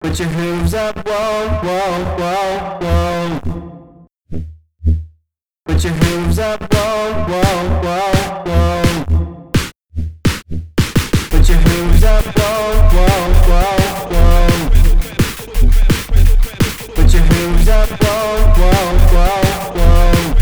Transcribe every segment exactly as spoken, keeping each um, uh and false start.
Put your hooves up, whoa, whoa, whoa, whoa. Put your hooves up, whoa, whoa, whoa, whoa. Put your hooves up, whoa, whoa, whoa, whoa. Put your hooves up, whoa, whoa, whoa, whoa.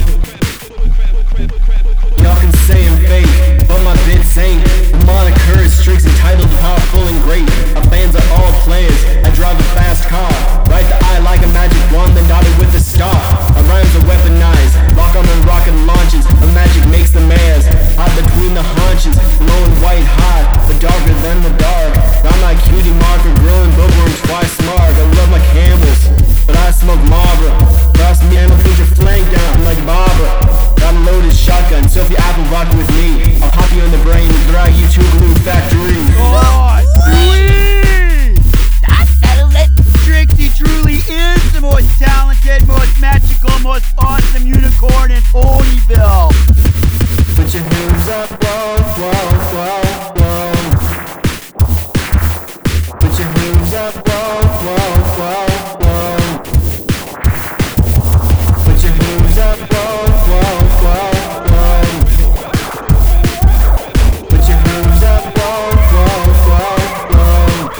Y'all can say I'm fake, but my bits ain't. The moniker is strict, entitled, powerful, and great. Our fans are all players. I drive a fast car, right the eye like a magic wand, then dotted with a star. Our rhymes are weaponized, lock on and rocket launches. A magic makes the mares hot between the haunches, glowing white hot, but darker than the dark. I'm like cutie marker, growing bookworm twice smart. I love my Campbells, but I smoke Marlboro. Cross me and I'll put your flank down like Barbara. Got a loaded shotgun, so if you apple rock with me, I'll pop you in the brain and drag you to a glue factory. Oh, sweet! That settles it! Trixie truly is the most talented, most magical, most awesome unicorn in Ponyville! Put your hooves up, whoa, whoa, whoa, whoa. Put your hooves up, whoa, whoa, whoa, whoa. Put your hooves up, whoa, whoa, whoa, whoa. Put your hooves up, whoa, whoa, whoa, whoa.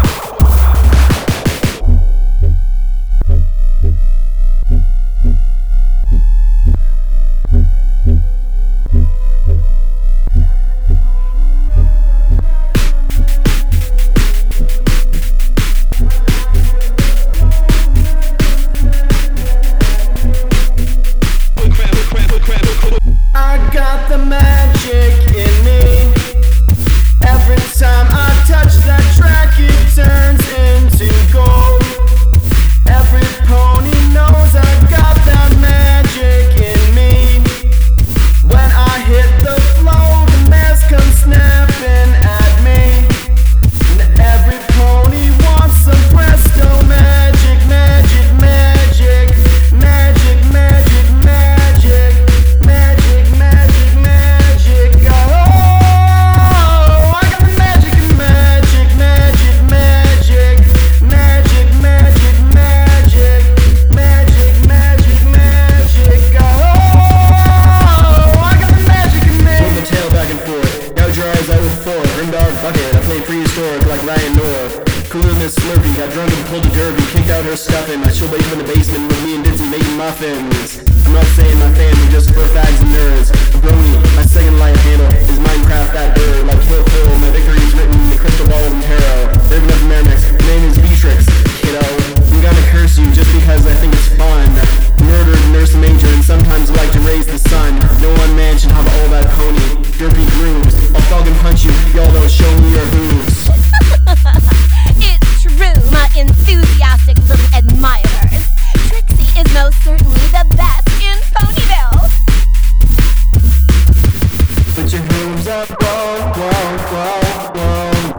I got the magic in me. Every time I touch that track, it turns into gold. Every pony knows I've got that magic in me. When I hit the flow, the mares come snapping at me. And every pony wants some presto magic, magic, magic, magic, magic, magic. Magic, magic, magic, oh, I got the magic and magic, magic, magic, magic, magic, magic, magic, magic, magic, oh, I got the magic and magic. Pull the tail back and forth, gouge your eyes out with four, grim dog bucket, I play prehistoric like Ryan North. Coolness slurping, got drunk and pulled a derby, kicked out her stuffing, I chill baby in the basement with me and Dizzy making muffins. I'm not saying my family just for fags and nerds. A brony, my second life handle is Minecraft that bird. Like Hill Hill, my victory is written in the crystal ball and tarot. Raven of Mermix, my name is Beatrix, kiddo. I'm gonna curse you just because I think it's fun. Murdered nurse major and sometimes like to raise the sun. No one man should have all that pony. Derpy grooves, I'll thug and punch you, y'all don't show me your hooves. It's true, my enthusiastic little admirers. Trixie is most certainly the best in Ponyville. Put your hooves up, whoa, whoa, whoa, whoa.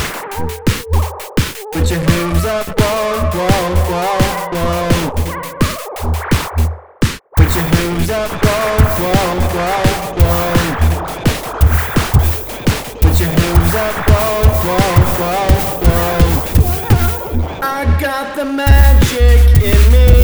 Put your hooves up, whoa, whoa, whoa, whoa. Put your hooves up, whoa, whoa, whoa, whoa. Put your hooves up, whoa, whoa, whoa, whoa. I got the magic in me.